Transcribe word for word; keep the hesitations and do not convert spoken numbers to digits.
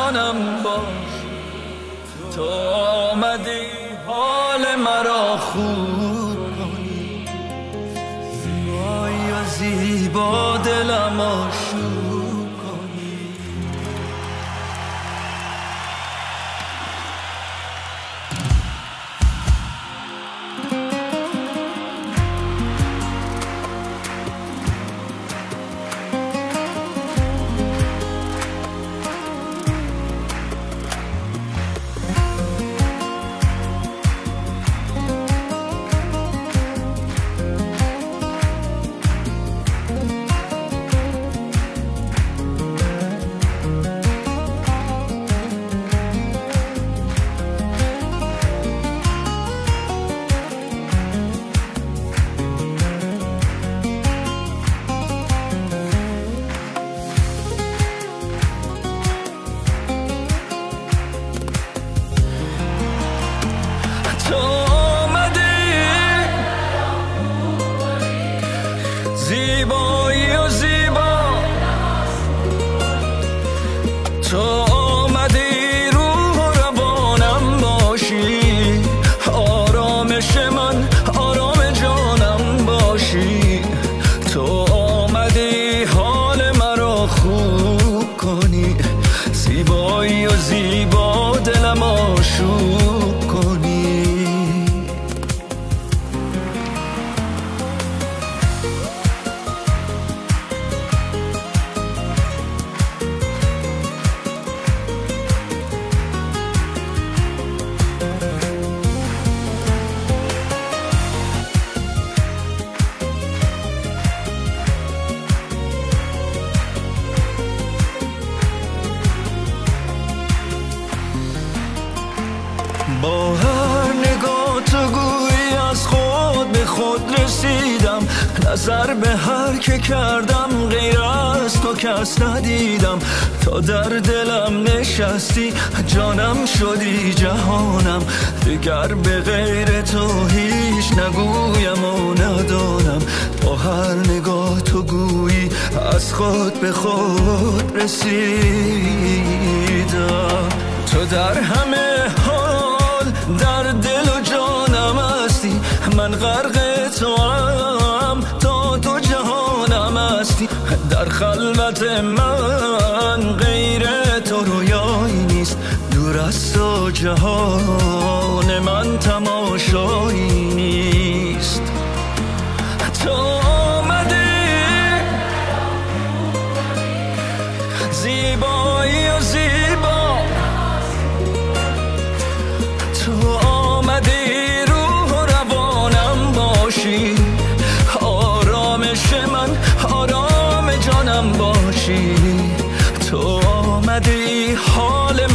جانم باش، تو آمدی حال مرا خوب کنی، زیبایی و زیبا دلم آشوب کنی. تو آمدی زیبایی و زیبا، تو آمدی روح و روانم باشی، آرامش من آرام جانم باشی، تو آمدی حال مرا خوب کنی، زیبایی و زیبا دلم آشوب کنی. با هر نگاه تو گویی از خود به خود رسیدم، نظر به هر که کردم غیر از تو کس ندیدم، تا در دلم نشستی جانم شدی جهانم، دیگر به غیر تو هیچ نگویم و ندانم. با هر نگاه تو گویی از خود به خود رسیدم، تو در همه حال در دل و جانم هستی، من غرق تو هم تا تو جهانم هستی، در خلوت من غیر تو رویایی نیست، دور از تو جهان من تماشایی نیست. تو آمدی زیبایی و زیبا، تو آمدی روح و روانم باشی، آرامش من آرام جانم باشی، تو آمدی حال